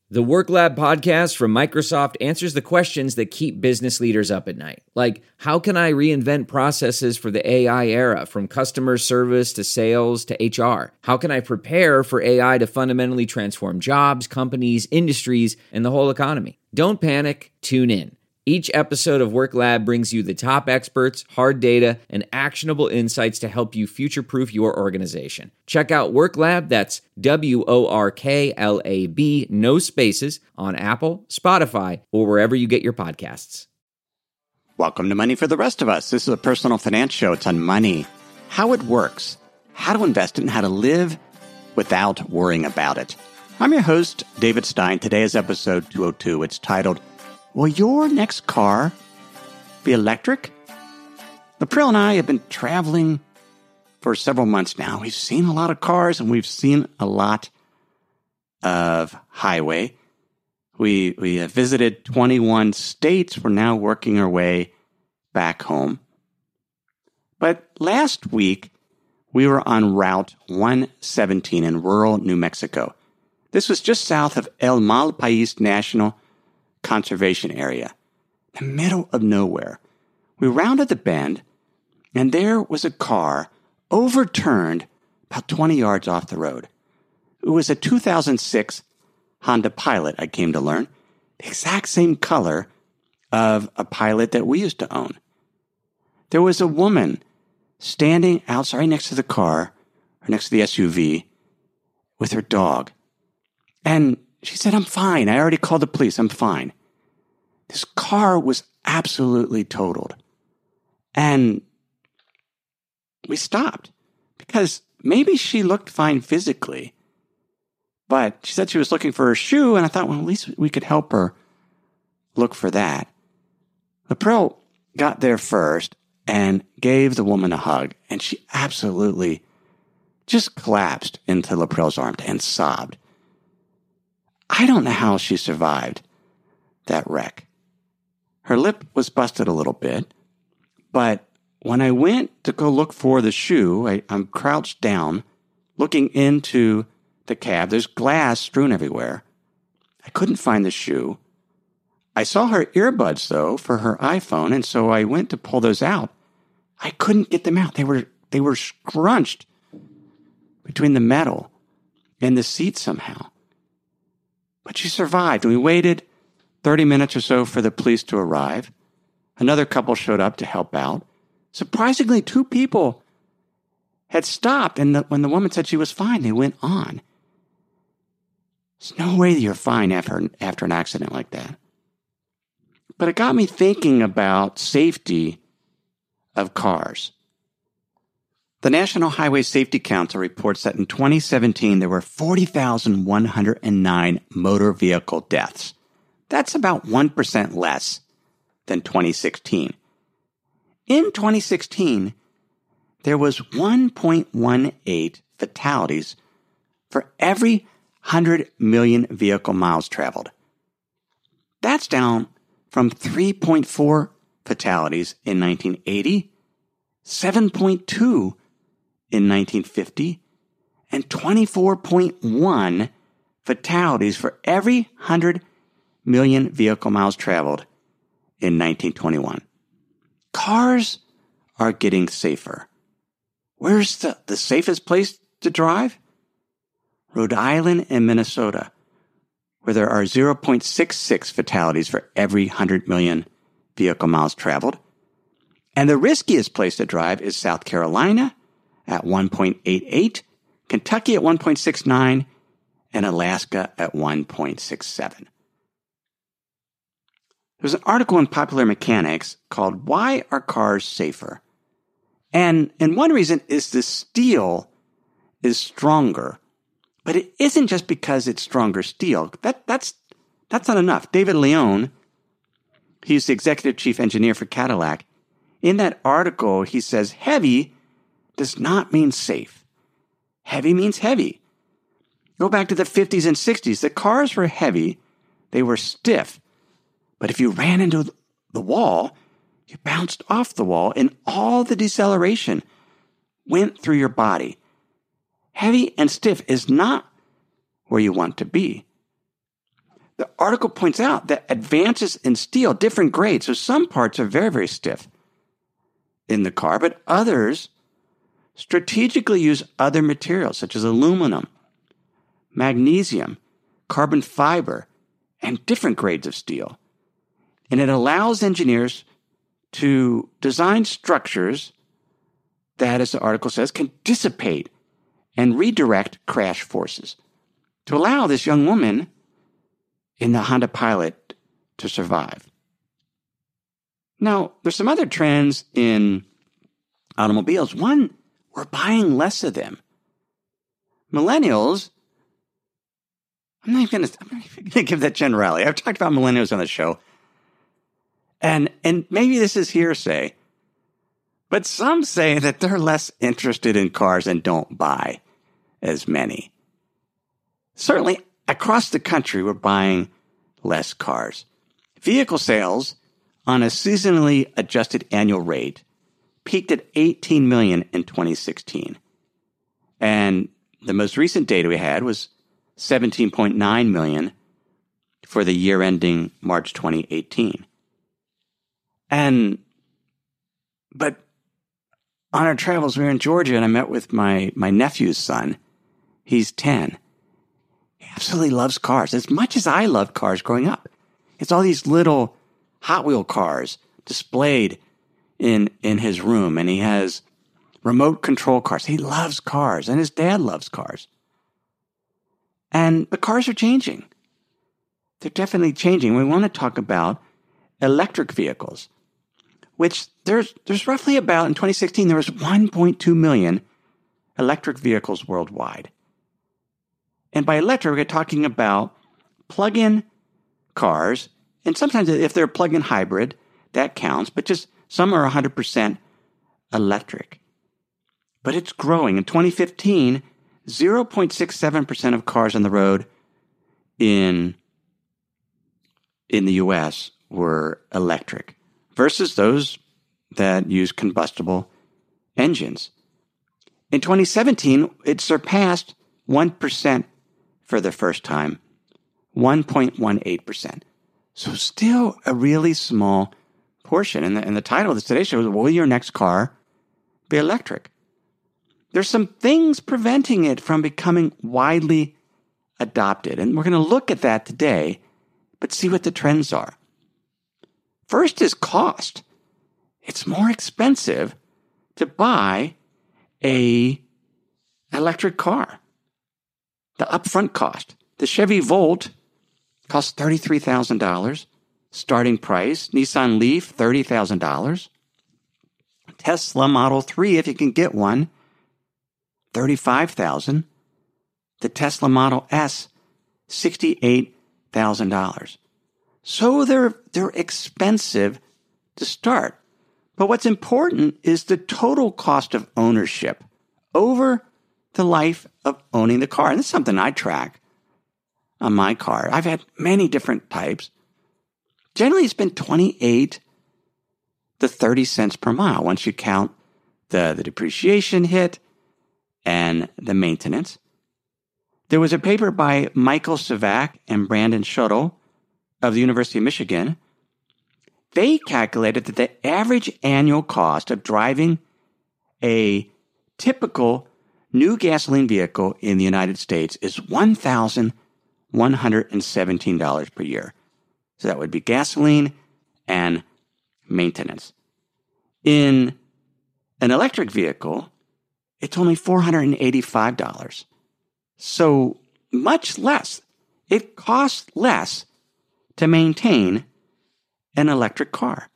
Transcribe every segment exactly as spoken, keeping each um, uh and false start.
The Work Lab podcast from Microsoft answers the questions that keep business leaders up at night. Like, how can I reinvent processes for the A I era, from customer service to sales to H R? How can I prepare for A I to fundamentally transform jobs, companies, industries, and the whole economy? Don't panic, tune in. Each episode of Work Lab brings you the top experts, hard data, and actionable insights to help you future-proof your organization. Check out Work Lab, that's W O R K L A B, no spaces, on Apple, Spotify, or wherever you get your podcasts. Welcome to Money for the Rest of Us. This is a personal finance show. It's on money, how it works, how to invest it, and how to live without worrying about it. I'm your host, David Stein. Today is episode two oh two. It's titled, Will your next car be electric? April and I have been traveling for several months now. We've seen a lot of cars and we've seen a lot of highway. We we have visited twenty-one states. We're now working our way back home. But last week, we were on Route one seventeen in rural New Mexico. This was just south of El Malpais National Conservation Area, the middle of nowhere. We rounded the bend, and there was a car overturned about twenty yards off the road. It was a two thousand six Honda Pilot, I came to learn, the exact same color of a Pilot that we used to own. There was a woman standing outside right next to the car, or next to the S U V, with her dog. And she said, I'm fine. I already called the police. I'm fine. This car was absolutely totaled. And we stopped because maybe she looked fine physically, but she said she was looking for her shoe. And I thought, well, at least we could help her look for that. April got there first and gave the woman a hug. And she absolutely just collapsed into April's arms and sobbed. I don't know how she survived that wreck. Her lip was busted a little bit, but when I went to go look for the shoe, I, I'm crouched down, looking into the cab. There's glass strewn everywhere. I couldn't find the shoe. I saw her earbuds, though, for her iPhone, and so I went to pull those out. I couldn't get them out. They were they were scrunched between the metal and the seat somehow. But she survived, and we waited thirty minutes or so for the police to arrive. Another couple showed up to help out. Surprisingly, two people had stopped, and the, when the woman said she was fine, they went on. There's no way that you're fine after, after an accident like that. But it got me thinking about safety of cars. The National Highway Safety Council reports that in twenty seventeen, there were forty thousand one hundred nine motor vehicle deaths. That's about one percent less than twenty sixteen. In twenty sixteen, there was one point one eight fatalities for every one hundred million vehicle miles traveled. That's down from three point four fatalities in nineteen eighty, seven point two in nineteen fifty, and twenty-four point one fatalities for every one hundred million vehicle miles traveled in nineteen twenty-one. Cars are getting safer. Where's the, the safest place to drive? Rhode Island and Minnesota, where there are zero point six six fatalities for every one hundred million vehicle miles traveled. And the riskiest place to drive is South Carolina at one point eight eight, Kentucky at one point six nine, and Alaska at one point six seven. There's an article in Popular Mechanics called Why Are Cars Safer? And, and one reason is the steel is stronger. But it isn't just because it's stronger steel. That, that's, that's not enough. David Leone, he's the executive chief engineer for Cadillac. In that article, he says heavy does not mean safe. Heavy means heavy. Go back to the fifties and sixties. The cars were heavy. They were stiff. But if you ran into the wall, you bounced off the wall and all the deceleration went through your body. Heavy and stiff is not where you want to be. the article points out that advances in steel, different grades, so some parts are very, very stiff in the car, but others strategically use other materials such as aluminum, magnesium, carbon fiber, and different grades of steel. And it allows engineers to design structures that, as the article says, can dissipate and redirect crash forces to allow this young woman in the Honda Pilot to survive. Now, there's some other trends in automobiles. One, we're buying less of them. Millennials, I'm not even going to give that generality. I've talked about millennials on the show. And, and maybe this is hearsay, but some say that they're less interested in cars and don't buy as many. Certainly, across the country, we're buying less cars. Vehicle sales on a seasonally adjusted annual rate peaked at eighteen million in twenty sixteen. And the most recent data we had was seventeen point nine million for the year ending March twenty eighteen. And, but on our travels, we were in Georgia and I met with my, my nephew's son. He's ten. He absolutely loves cars as much as I loved cars growing up. It's all these little Hot Wheel cars displayed in, in his room, and he has remote control cars. He loves cars, and his dad loves cars. And the cars are changing. They're definitely changing. We want to talk about electric vehicles, which there's there's roughly about, in twenty sixteen, there was one point two million electric vehicles worldwide. And by electric, we're talking about plug-in cars, and sometimes if they're plug-in hybrid, that counts, but just some are one hundred percent electric. But it's growing. In twenty fifteen, zero point six seven percent of cars on the road in, in the U S were electric versus those that use combustible engines. In twenty seventeen, it surpassed one percent for the first time, one point one eight percent. So still a really small portion. And the, and the title of this Today Show is, will your next car be electric? There's some things preventing it from becoming widely adopted. And we're going to look at that today, but see what the trends are. First is cost. It's more expensive to buy a electric car. The upfront cost. The Chevy Volt costs thirty-three thousand dollars. Starting price. Nissan Leaf, thirty thousand dollars. Tesla Model three, if you can get one, thirty-five thousand dollars. The Tesla Model S, sixty-eight thousand dollars. So they're, they're expensive to start. But what's important is the total cost of ownership over the life of owning the car. And this is something I track on my car. I've had many different types. Generally, it's been twenty-eight to thirty cents per mile once you count the, the depreciation hit and the maintenance. There was a paper by Michael Sivak and Brandon Schuttle of the University of Michigan. They calculated that the average annual cost of driving a typical new gasoline vehicle in the United States is one thousand one hundred seventeen dollars per year. So that would be gasoline and maintenance. In an electric vehicle, it's only four hundred eighty-five dollars. So much less. It costs less to maintain an electric car.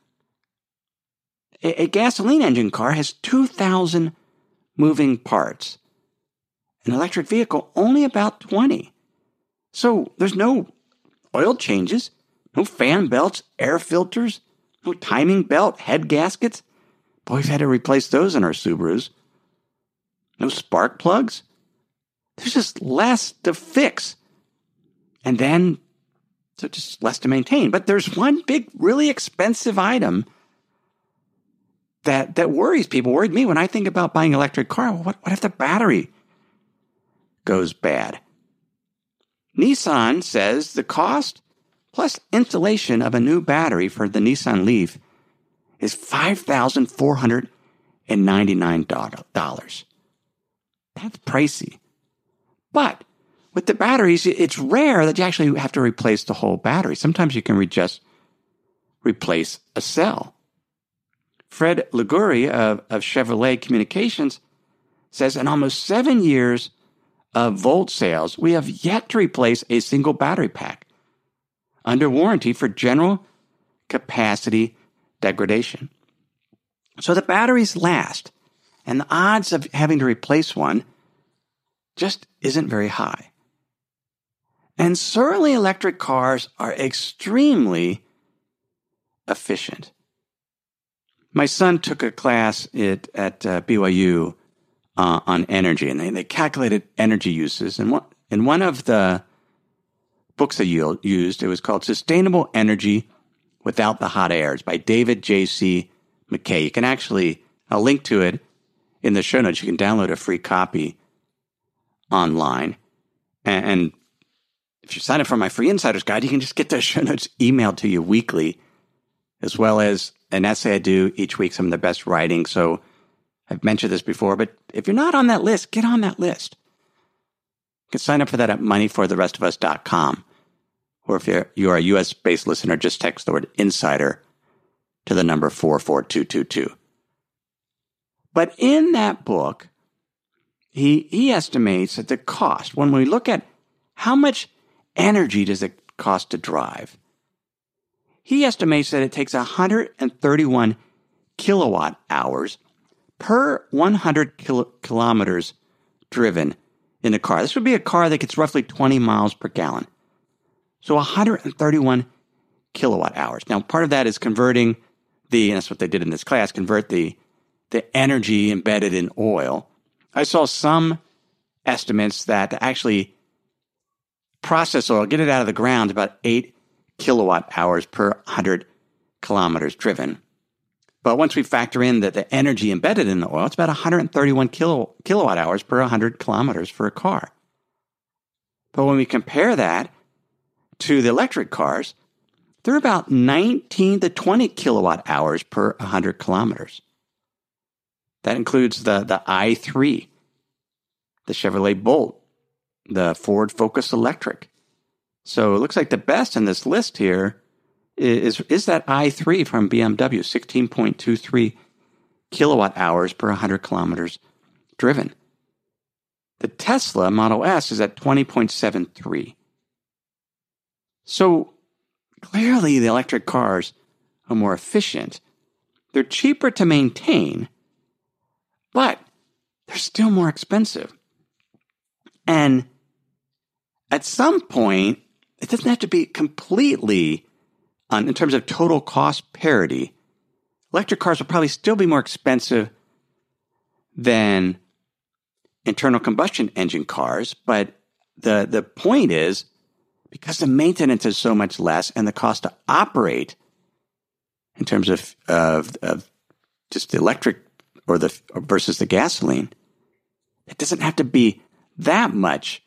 A, a gasoline engine car has two thousand moving parts. An electric vehicle, only about twenty. So there's no oil changes, no fan belts, air filters, no timing belt, head gaskets. Boy, we've had to replace those in our Subarus. No spark plugs. There's just less to fix. And then, so just less to maintain. But there's one big, really expensive item that, that worries people, worried me when I think about buying an electric car. What, what if the battery goes bad? Nissan says the cost plus installation of a new battery for the Nissan Leaf is five thousand four hundred ninety-nine dollars. That's pricey. But with the batteries, it's rare that you actually have to replace the whole battery. Sometimes you can re- just replace a cell. Fred Liguri of, of Chevrolet Communications says in almost seven years of Volt sales, we have yet to replace a single battery pack under warranty for general capacity degradation. So the batteries last, and the odds of having to replace one just isn't very high. And certainly electric cars are extremely efficient. My son took a class at, at uh, B Y U uh, on energy, and they, they calculated energy uses. And one, in one of the books they used, it was called Sustainable Energy Without the Hot Air. It's by David J C McKay. You can actually, I'll link to it in the show notes. You can download a free copy online. And, and if you sign up for my free Insider's Guide, you can just get those show notes emailed to you weekly, as well as an essay I do each week, some of the best writing. So I've mentioned this before, but if you're not on that list, get on that list. You can sign up for that at money for the rest of us dot com. Or if you're, you're a U S-based listener, just text the word insider to the number four four two two two. But in that book, he, he estimates that the cost, when we look at how much energy does it cost to drive, he estimates that it takes one hundred thirty-one kilowatt hours per one hundred kil- kilometers driven in a car. This would be a car that gets roughly twenty miles per gallon. So one hundred thirty-one kilowatt hours. Now, part of that is converting the, and that's what they did in this class, convert the, the energy embedded in oil. I saw some estimates that to actually process oil, get it out of the ground, about eight kilowatt hours per one hundred kilometers driven. But once we factor in that the energy embedded in the oil, it's about one hundred thirty-one kilo, kilowatt hours per one hundred kilometers for a car. But when we compare that to the electric cars, they're about nineteen to twenty kilowatt hours per one hundred kilometers. That includes the, the i three, the Chevrolet Bolt, the Ford Focus Electric. So it looks like the best in this list here is, is that i three from B M W, sixteen point two three kilowatt hours per one hundred kilometers driven. The Tesla Model S is at twenty point seven three. So clearly the electric cars are more efficient. They're cheaper to maintain, but they're still more expensive. And at some point, it doesn't have to be completely, on, in terms of total cost parity. Electric cars will probably still be more expensive than internal combustion engine cars, but the, the point is, because the maintenance is so much less and the cost to operate in terms of, of, of just the electric or the versus the gasoline, it doesn't have to be that much.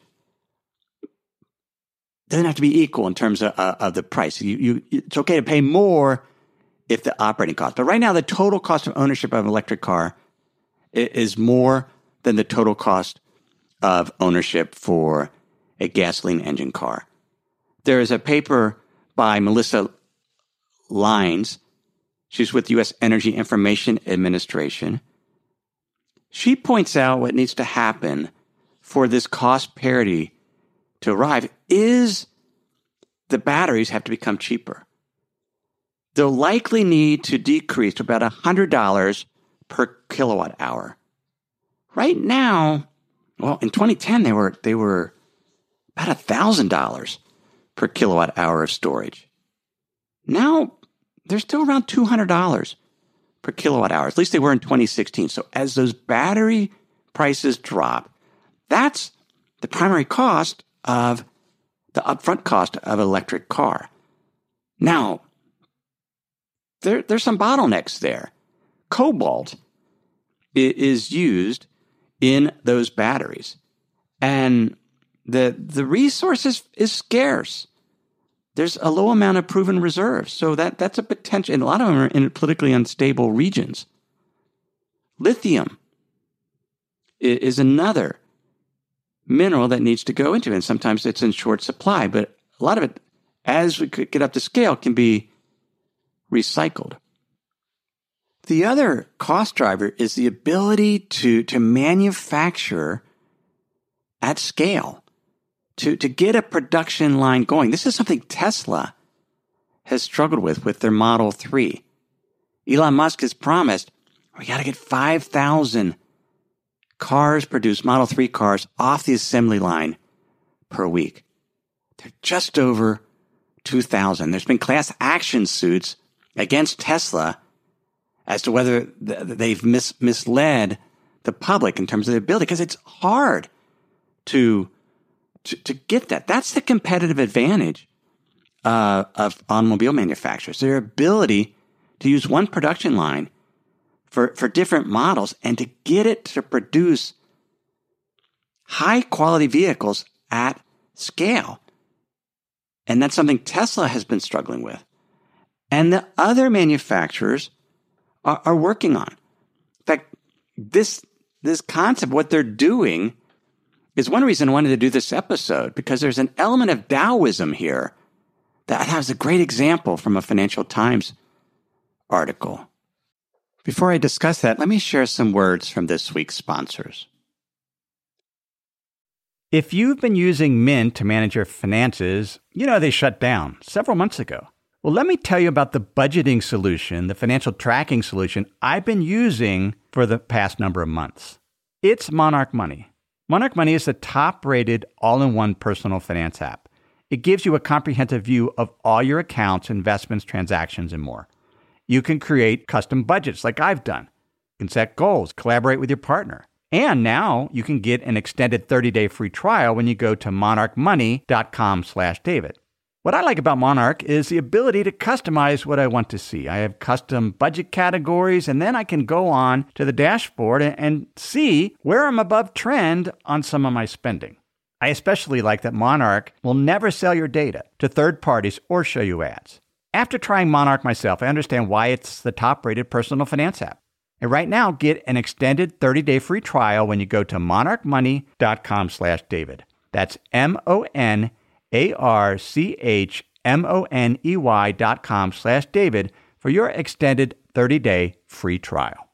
It doesn't have to be equal in terms of, uh, of the price. You, you, it's okay to pay more if the operating cost. But right now, the total cost of ownership of an electric car is more than the total cost of ownership for a gasoline engine car. There is a paper by Melissa Lines. She's with U S Energy Information Administration. She points out what needs to happen for this cost parity to arrive is the batteries have to become cheaper. They'll likely need to decrease to about one hundred dollars per kilowatt hour. Right now, well, in twenty ten, they were they were about one thousand dollars per kilowatt hour of storage. Now, they're still around two hundred dollars per kilowatt hour. At least they were in twenty sixteen. So as those battery prices drop, that's the primary cost of the upfront cost of an electric car. Now, there, there's some bottlenecks there. Cobalt is used in those batteries, and the the resource is, is scarce. there's a low amount of proven reserves. So that, that's a potential, and a lot of them are in politically unstable regions. Lithium is another mineral that needs to go into it, and sometimes it's in short supply, but a lot of it, as we could get up to scale, can be recycled. The other cost driver is the ability to, to manufacture at scale, to, to get a production line going. This is something Tesla has struggled with with their Model three. Elon Musk has promised, we got to get five thousand cars produced, Model three cars, off the assembly line per week. They're just over two thousand. There's been class action suits against Tesla as to whether they've mis- misled the public in terms of their ability, because it's hard to, to to get that. That's the competitive advantage uh, of automobile manufacturers, their ability to use one production line for, for different models and to get it to produce high-quality vehicles at scale. And that's something Tesla has been struggling with. And the other manufacturers are, are working on. In fact, this, this concept, what they're doing, is one reason I wanted to do this episode, because there's an element of Taoism here that has a great example from a Financial Times article. Before I discuss that, let me share some words from this week's sponsors. If you've been using Mint to manage your finances, you know they shut down several months ago. Well, let me tell you about the budgeting solution, the financial tracking solution I've been using for the past number of months. It's Monarch Money. Monarch Money is the top-rated all-in-one personal finance app. It gives you a comprehensive view of all your accounts, investments, transactions, and more. You can create custom budgets like I've done. You can set goals, collaborate with your partner. And now you can get an extended thirty-day free trial when you go to monarchmoney.com slash David. What I like about Monarch is the ability to customize what I want to see. I have custom budget categories, and then I can go on to the dashboard and, and see where I'm above trend on some of my spending. I especially like that Monarch will never sell your data to third parties or show you ads. After trying Monarch myself, I understand why it's the top-rated personal finance app. And right now, get an extended thirty-day free trial when you go to monarchmoney.com slash David. That's M-O-N-A-R-C-H-M-O-N-E-Y dot com slash David for your extended thirty-day free trial.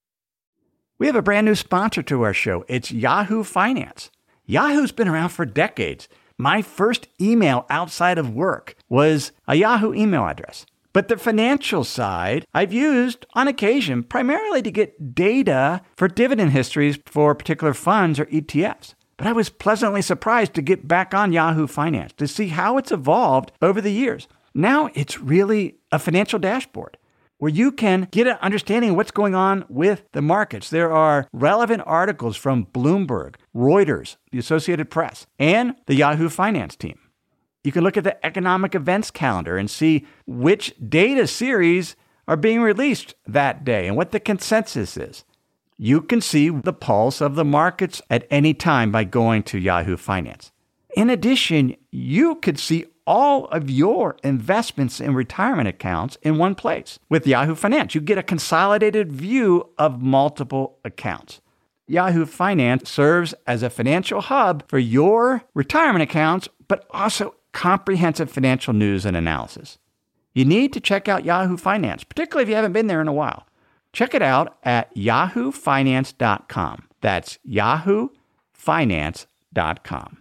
We have a brand new sponsor to our show. It's Yahoo Finance. Yahoo's been around for decades. My first email outside of work was a Yahoo email address. But the financial side, I've used on occasion primarily to get data for dividend histories for particular funds or E T Fs. But I was pleasantly surprised to get back on Yahoo Finance to see how it's evolved over the years. Now it's really a financial dashboard where you can get an understanding of what's going on with the markets. There are relevant articles from Bloomberg, Reuters, the Associated Press, and the Yahoo Finance team. You can look at the economic events calendar and see which data series are being released that day and what the consensus is. You can see the pulse of the markets at any time by going to Yahoo Finance. In addition, you could see all of your investments in retirement accounts in one place. With Yahoo Finance, you get a consolidated view of multiple accounts. Yahoo Finance serves as a financial hub for your retirement accounts, but also comprehensive financial news and analysis. You need to check out Yahoo Finance, particularly if you haven't been there in a while. Check it out at yahoo finance dot com. That's yahoo finance dot com.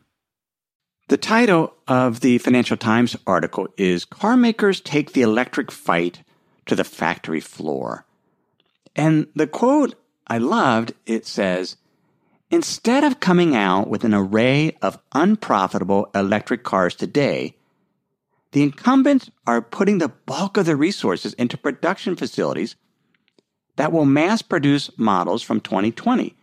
The title of the Financial Times article is Car Makers Take the Electric Fight to the Factory Floor. And the quote I loved, it says, instead of coming out with an array of unprofitable electric cars today, the incumbents are putting the bulk of their resources into production facilities that will mass produce models from twenty twenty.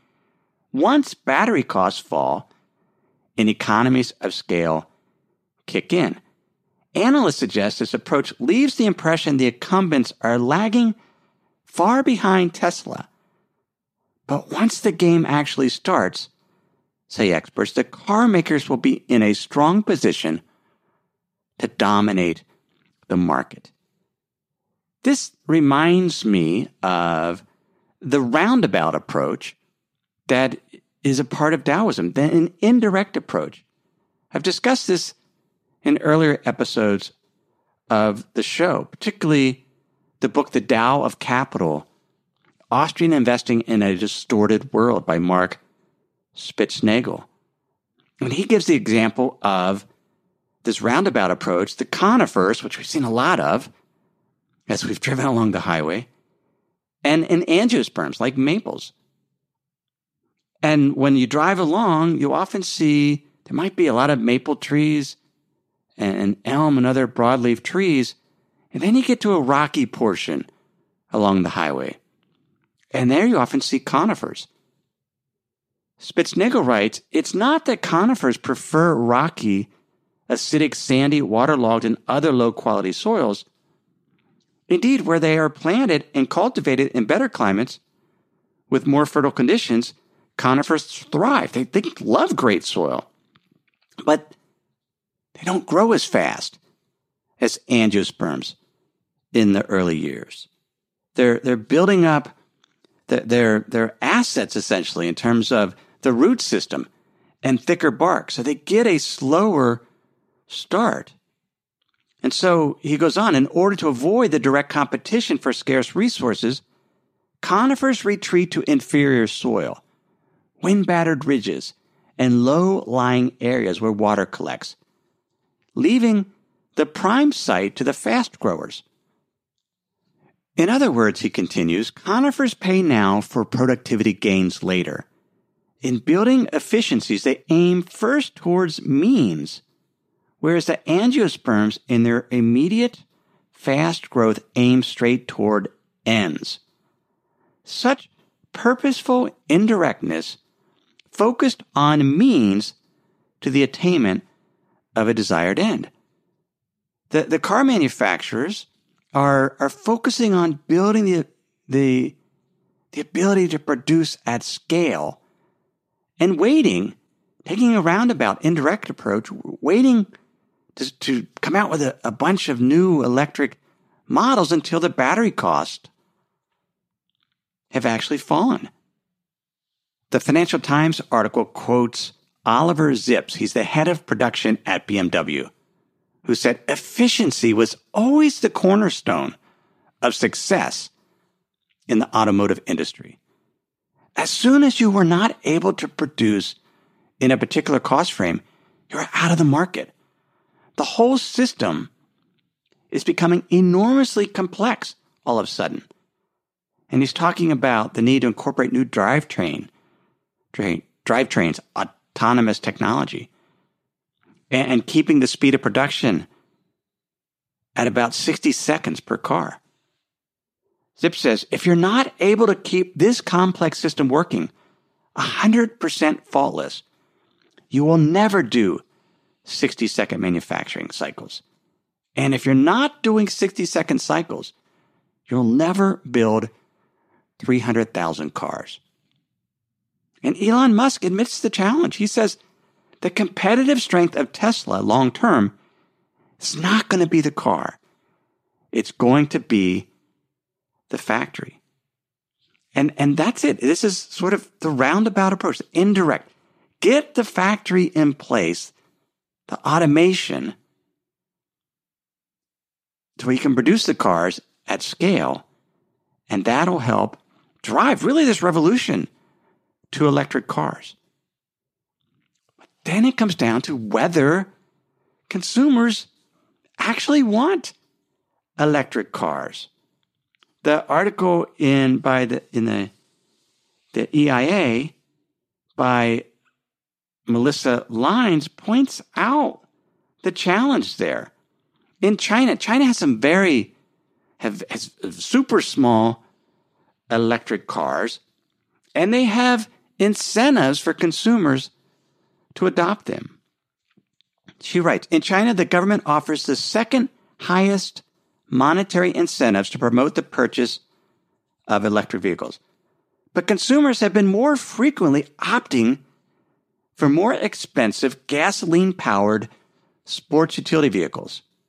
Once battery costs fall and economies of scale kick in. Analysts suggest this approach leaves the impression the incumbents are lagging far behind Tesla. But once the game actually starts, say experts, the car makers will be in a strong position to dominate the market. This reminds me of the roundabout approach that is a part of Taoism, an indirect approach. I've discussed this in earlier episodes of the show, particularly the book The Tao of Capital, Austrian Investing in a Distorted World by Mark Spitznagel. And he gives the example of this roundabout approach, the conifers, which we've seen a lot of as we've driven along the highway, and, and angiosperms like maples. And when you drive along, you often see there might be a lot of maple trees and elm and other broadleaf trees, and then you get to a rocky portion along the highway. And there you often see conifers. Spitznagel writes, it's not that conifers prefer rocky, acidic, sandy, waterlogged, and other low-quality soils. Indeed, where they are planted and cultivated in better climates with more fertile conditions, conifers thrive. They, they love great soil. But they don't grow as fast as angiosperms in the early years. They're, they're building up the, their, their assets, essentially, in terms of the root system and thicker bark. So they get a slower start. And so he goes on, in order to avoid the direct competition for scarce resources, conifers retreat to inferior soil, wind-battered ridges, and low-lying areas where water collects, leaving the prime site to the fast growers. In other words, he continues, conifers pay now for productivity gains later. In building efficiencies, they aim first towards means, whereas the angiosperms in their immediate fast growth aim straight toward ends. Such purposeful indirectness focused on means to the attainment of a desired end. The, the car manufacturers are, are focusing on building the, the, the ability to produce at scale and waiting, taking a roundabout indirect approach, waiting to, to come out with a, a bunch of new electric models until the battery costs have actually fallen. The Financial Times article quotes Oliver Zipps. He's the head of production at B M W, who said efficiency was always the cornerstone of success in the automotive industry. As soon as you were not able to produce in a particular cost frame, you're out of the market. The whole system is becoming enormously complex all of a sudden. And he's talking about the need to incorporate new drivetrain, train, drivetrains, autonomous technology, and, and keeping the speed of production at about sixty seconds per car. Zip says, if you're not able to keep this complex system working one hundred percent faultless, you will never do sixty-second manufacturing cycles. And if you're not doing sixty-second cycles, you'll never build three hundred thousand cars. And Elon Musk admits the challenge. He says the competitive strength of Tesla long-term is not going to be the car. It's going to be the factory. And, and that's it. This is sort of the roundabout approach, the indirect. Get the factory in place, the automation, so you can produce the cars at scale, and that'll help drive really this revolution to electric cars. But then it comes down to whether consumers actually want electric cars. The article in by the in the the E I A by Melissa Lines points out the challenge there. In China, China has some very have has super small electric cars, and they have incentives for consumers to adopt them. She writes, in China, the government offers the second highest monetary incentives to promote the purchase of electric vehicles. But consumers have been more frequently opting for more expensive gasoline-powered sports utility vehicles.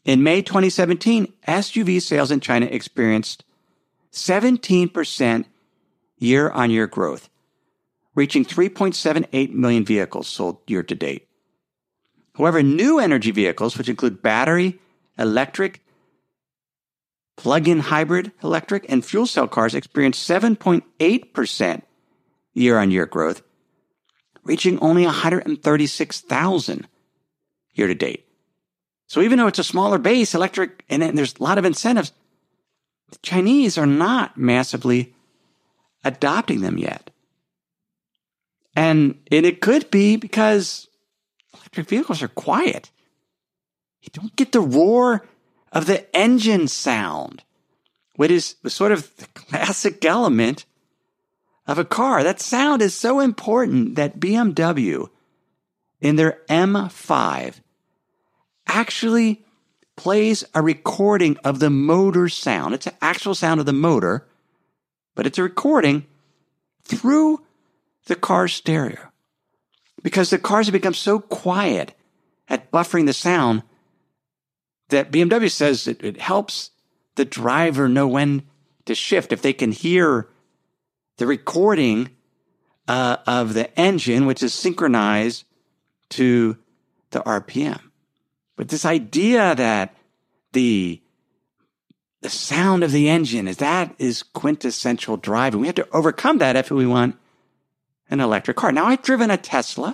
In May twenty seventeen, S U V sales in China experienced seventeen percent year-on-year growth, reaching three point seven eight million vehicles sold year to date. However, new energy vehicles, which include battery, electric, plug-in hybrid electric, and fuel cell cars, experienced seven point eight percent year-on-year growth, reaching only one hundred thirty-six thousand year to date. So even though it's a smaller base, electric, and there's a lot of incentives, the Chinese are not massively adopting them yet. And, and it could be because electric vehicles are quiet. You don't get the roar of the engine sound, which is sort of the classic element of a car. That sound is so important that B M W, in their M five, actually plays a recording of the motor sound. It's an actual sound of the motor, but it's a recording through the car's stereo. Because the cars have become so quiet at buffering the sound that B M W says it, it helps the driver know when to shift. If they can hear the recording uh, of the engine, which is synchronized to the R P M. But this idea that the the sound of the engine is that is quintessential driving. We have to overcome that if we want an electric car. Now, I've driven a Tesla.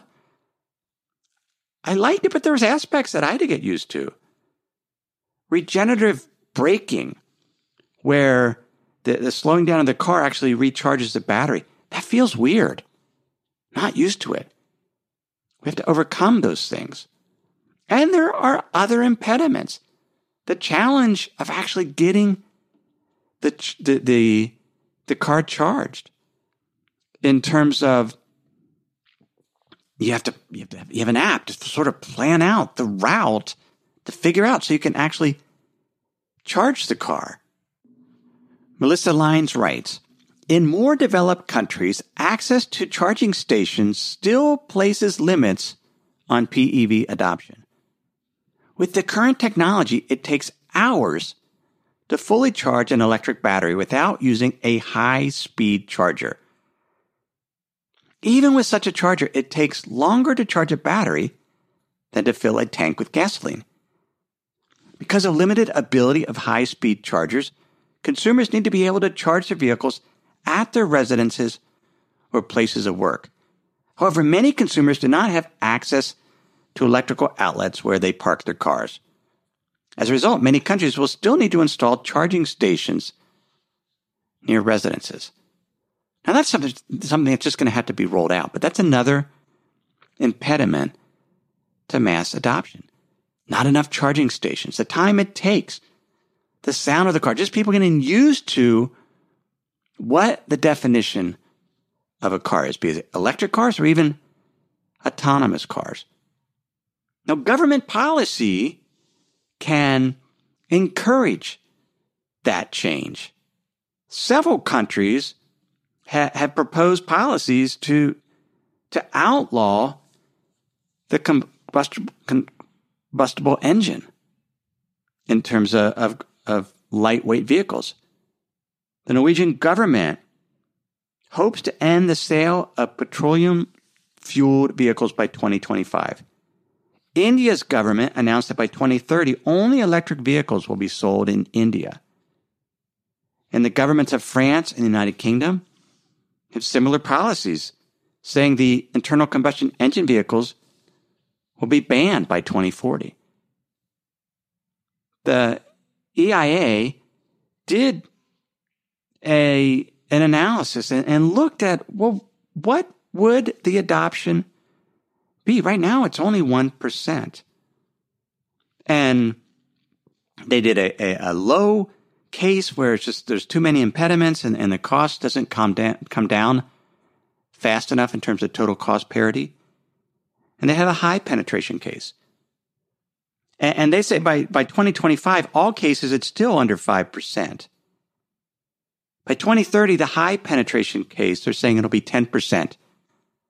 I liked it, but there was aspects that I had to get used to. Regenerative braking, where the, the slowing down of the car actually recharges the battery. That feels weird. Not used to it. We have to overcome those things. And there are other impediments. The challenge of actually getting the the the, the car charged, in terms of you have to you have, to have, you have an app to sort of plan out the route to figure out so you can actually charge the car. Melissa Lyons writes, in more developed countries, access to charging stations still places limits on P E V adoption. With the current technology, it takes hours to fully charge an electric battery without using a high-speed charger. Even with such a charger, it takes longer to charge a battery than to fill a tank with gasoline. Because of limited ability of high-speed chargers, consumers need to be able to charge their vehicles at their residences or places of work. However, many consumers do not have access to electrical outlets where they park their cars. As a result, many countries will still need to install charging stations near residences. Now, that's something, something that's just going to have to be rolled out, but that's another impediment to mass adoption. Not enough charging stations, the time it takes, the sound of the car, just people getting used to what the definition of a car is, be it electric cars or even autonomous cars. Now, government policy can encourage that change. Several countries ha- have proposed policies to, to outlaw the combustible, combustible engine in terms of, of, of lightweight vehicles. The Norwegian government hopes to end the sale of petroleum-fueled vehicles by twenty twenty-five. India's government announced that by twenty thirty, only electric vehicles will be sold in India. And the governments of France and the United Kingdom have similar policies, saying the internal combustion engine vehicles will be banned by twenty forty. The E I A did a an analysis and, and looked at, well, what would the adoption be? Right now, it's only one percent. And they did a, a, a low case where it's just there's too many impediments and, and the cost doesn't come down, come down fast enough in terms of total cost parity. And they have a high penetration case. And, and they say by, by twenty twenty-five, all cases, it's still under five percent. By twenty thirty, the high penetration case, they're saying it'll be ten percent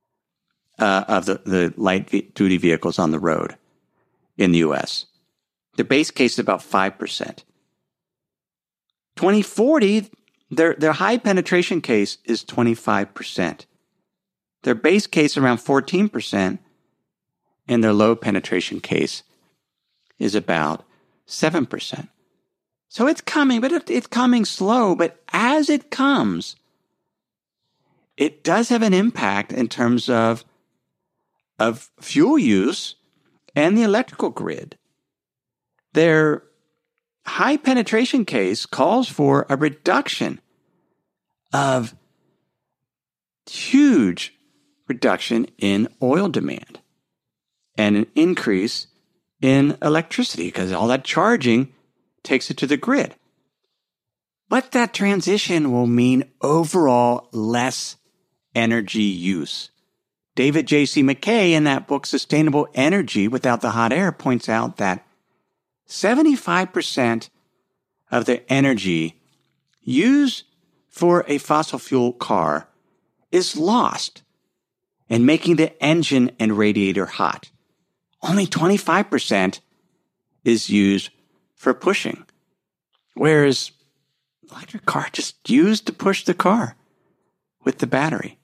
uh, of the, the light duty vehicles on the road in the U S. The base case is about five percent. twenty forty, their, their high penetration case is twenty-five percent. Their base case around fourteen percent, and their low penetration case is about seven percent. So it's coming, but it, it's coming slow. But as it comes, it does have an impact in terms of, of fuel use and the electrical grid. Their high penetration case calls for a reduction of huge reduction in oil demand and an increase in electricity because all that charging takes it to the grid. But that transition will mean overall less energy use. David J C McKay in that book, Sustainable Energy Without the Hot Air, points out that seventy-five percent of the energy used for a fossil fuel car is lost in making the engine and radiator hot. Only twenty-five percent is used for pushing, whereas electric car just used to push the car with the battery.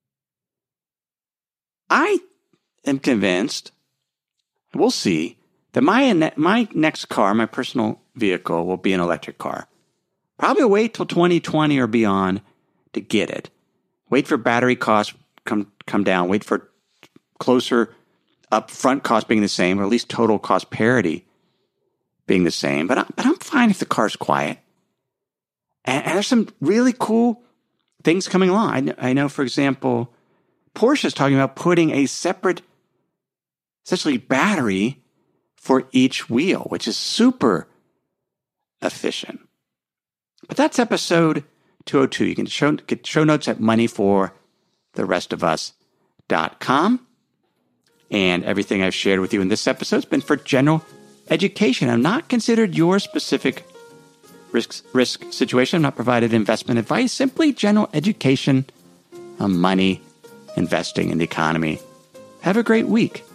I am convinced, we'll see, that my my next car, my personal vehicle, will be an electric car. Probably wait till twenty twenty or beyond to get it. Wait for battery costs come come down. Wait for closer upfront costs being the same, or at least total cost parity being the same. But, I, but I'm fine if the car's quiet. And, and there's some really cool things coming along. I know, I know, for example, Porsche is talking about putting a separate, essentially, battery for each wheel, which is super efficient. But that's episode two oh two. You can show, get show notes at money for the rest of us dot com. And everything I've shared with you in this episode has been for general education. I'm not considered your specific risk, risk situation. I'm not provided investment advice, simply general education on money, investing, and the economy. Have a great week.